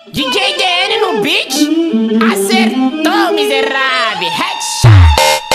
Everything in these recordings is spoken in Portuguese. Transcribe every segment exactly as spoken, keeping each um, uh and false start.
D J D N no beat, acertou, miserável, headshot.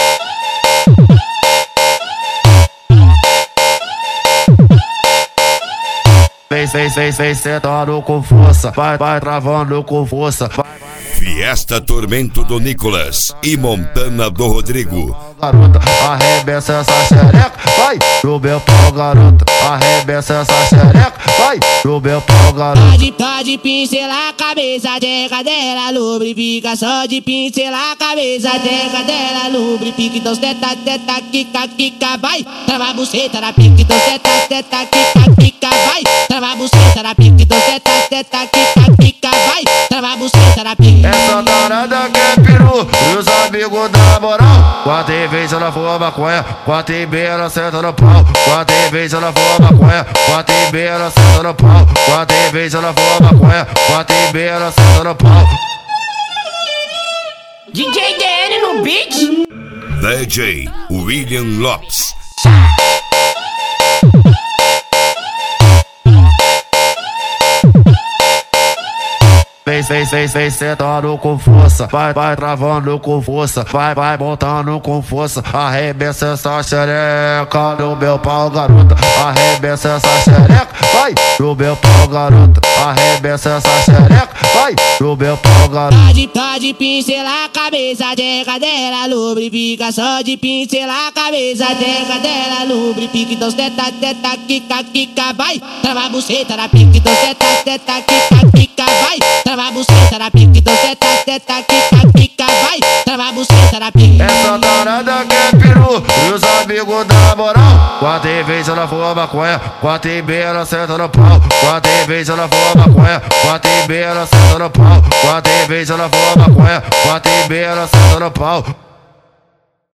Vem, vem, vem, vem sentando com força, vai, vai travando com força. Fiesta Tormento do Nicolas e Montana do Rodrigo. Garota, arrebenta essa xereca, vai pro meu pau, garota. Arrebenta essa xereca, vai pro meu pau, garota. Pode, pode pincelar a cabeça, deca dela, lubrifica. Só de pincelar a cabeça, deca dela, lubrifica. Então teta, teta, quica, quica, vai. Trava a buceta na pique, então teta, teta, quica, quica, vai. Trava a buceta na pique, então teta, teta, quica, quica, vai. Trava a buceta na pique. Essa danada que é peru, e os amigos da moral. Quatro vezes ela for maconha, quatro e meia ela senta no pau. Quatro vezes ela for maconha, quatro e meia ela senta no pau. Quatro vezes ela for maconha, quatro e meia ela senta no pau. D J D N no beat, D J William Lopes. Vem, vem, vem, vem sentando com força, vai, vai travando com força, vai, vai montando com força. Arrebenta essa xereca no meu pau, garota. Arrebenta essa xereca, vai no meu pau, garota. Arrebenta essa xereca, vai no meu pau, garota. Pode, pode pincelar a cabeça, deca dela, lubrifica. Só de pincelar a cabeça, deca dela, lubrifica. Então teta, teta, quica, quica, vai. Trava a buceta na pique, então teta, teta, quica, quica, vai. Trava a buceta na pique, então teta, teta, quica, quica, vai. Trava a buceta na pique. Essa danada que é peru, e os amigos da moral. Quatro vezes ela for maconha, quatro e meia ela senta no pau. Quatro vezes ela for maconha, quatro e meia ela senta no pau. Quatro vezes ela for maconha, quatro e meia ela senta no pau.